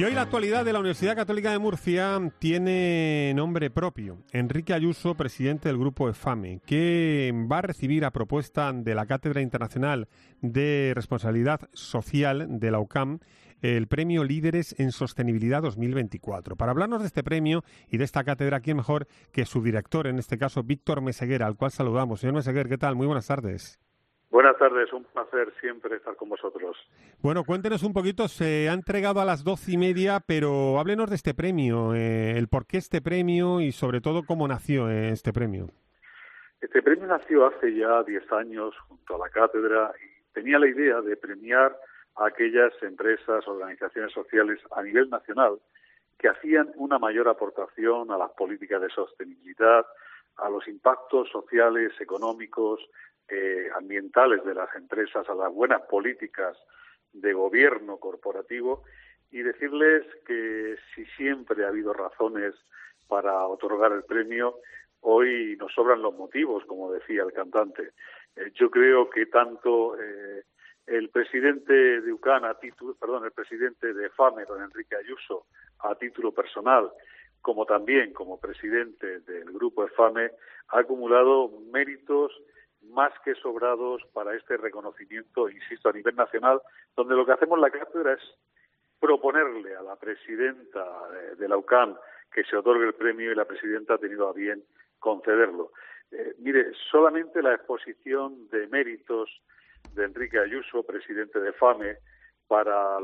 Y hoy la actualidad de la Universidad Católica de Murcia tiene nombre propio. Enrique Ayuso, presidente del Grupo EFAME, que va a recibir a propuesta de la Cátedra Internacional de Responsabilidad Social de la UCAM el premio Líderes en Sostenibilidad 2024. Para hablarnos de este premio y de esta cátedra, ¿quién mejor que su director, en este caso Víctor Meseguer, al cual saludamos? Señor Meseguer, ¿qué tal? Muy buenas tardes. Buenas tardes, un placer siempre estar con vosotros. Bueno, cuéntenos un poquito, se ha entregado a las 12:30, pero háblenos de este premio, el por qué este premio y sobre todo cómo nació este premio. Este premio nació hace ya 10 años junto a la cátedra y tenía la idea de premiar a aquellas empresas, organizaciones sociales a nivel nacional que hacían una mayor aportación a las políticas de sostenibilidad, a los impactos sociales, económicos, ambientales de las empresas, a las buenas políticas de gobierno corporativo, y decirles que si siempre ha habido razones para otorgar el premio, hoy nos sobran los motivos, como decía el cantante. Yo creo que tanto el presidente de UCAM el presidente de EFAME, don Enrique Ayuso, a título personal, como también como presidente del Grupo EFAME, ha acumulado méritos más que sobrados para este reconocimiento, insisto, a nivel nacional, donde lo que hacemos en la cátedra es proponerle a la presidenta de la UCAM que se otorgue el premio, y la presidenta ha tenido a bien concederlo. Mire, solamente la exposición de méritos de Enrique Ayuso, presidente de EFAME, para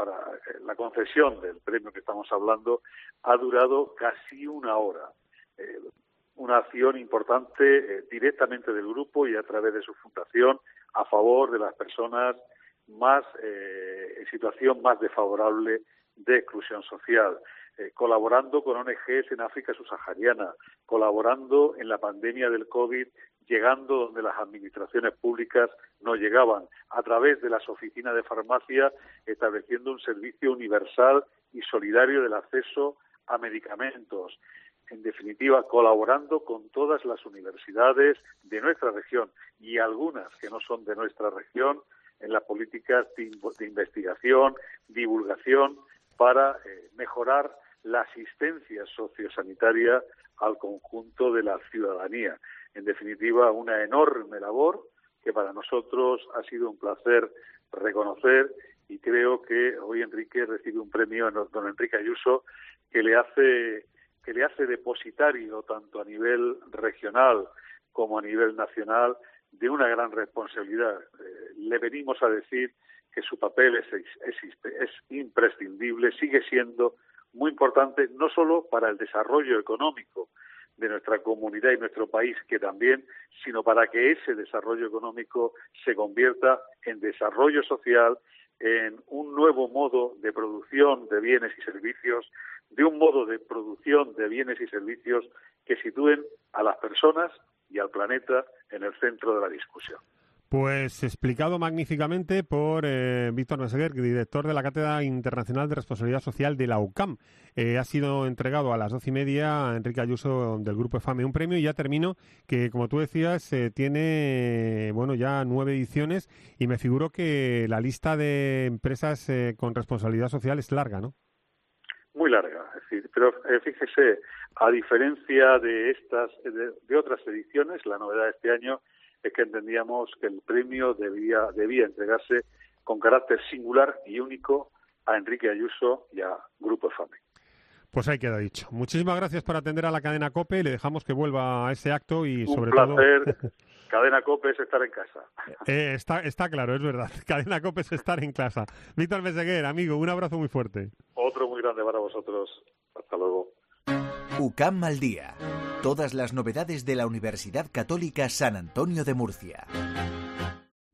la concesión del premio que estamos hablando, ha durado casi una hora. Una acción importante directamente del grupo y a través de su fundación a favor de las personas más en situación más desfavorable de exclusión social, colaborando con ONGs en África subsahariana, colaborando en la pandemia del COVID, llegando donde las administraciones públicas no llegaban, a través de las oficinas de farmacia, estableciendo un servicio universal y solidario del acceso a medicamentos. En definitiva, colaborando con todas las universidades de nuestra región y algunas que no son de nuestra región en las políticas de investigación, divulgación, para mejorar la asistencia sociosanitaria al conjunto de la ciudadanía. En definitiva, una enorme labor que para nosotros ha sido un placer reconocer, y creo que hoy Enrique recibe un premio, don Enrique Ayuso, que le hace depositario, tanto a nivel regional como a nivel nacional, de una gran responsabilidad. Le venimos a decir que su papel es imprescindible, sigue siendo muy importante, no solo para el desarrollo económico de nuestra comunidad y nuestro país, que también, sino para que ese desarrollo económico se convierta en desarrollo social, en un nuevo modo de producción de bienes y servicios, de un modo de producción de bienes y servicios que sitúen a las personas y al planeta en el centro de la discusión. Pues explicado magníficamente por Víctor Meseguer, director de la Cátedra Internacional de Responsabilidad Social de la UCAM. Ha sido entregado a las 12:30 a Enrique Ayuso del Grupo EFAME un premio, y ya termino, que como tú decías tiene ya 9 ediciones, y me figuro que la lista de empresas con responsabilidad social es larga, ¿no? Muy larga, es decir, pero fíjese, a diferencia de otras ediciones, la novedad de este año es que entendíamos que el premio debía entregarse con carácter singular y único a Enrique Ayuso y a Grupo EFAME. Pues ahí queda dicho. Muchísimas gracias por atender a la cadena COPE. Le dejamos que vuelva a ese acto y sobre todo... Un placer. Cadena COPE es estar en casa. Está claro, es verdad. Cadena COPE es estar en casa. Víctor Meseguer, amigo, un abrazo muy fuerte. Otro muy grande para vosotros. Hasta luego. UCAM al día. Todas las novedades de la Universidad Católica San Antonio de Murcia.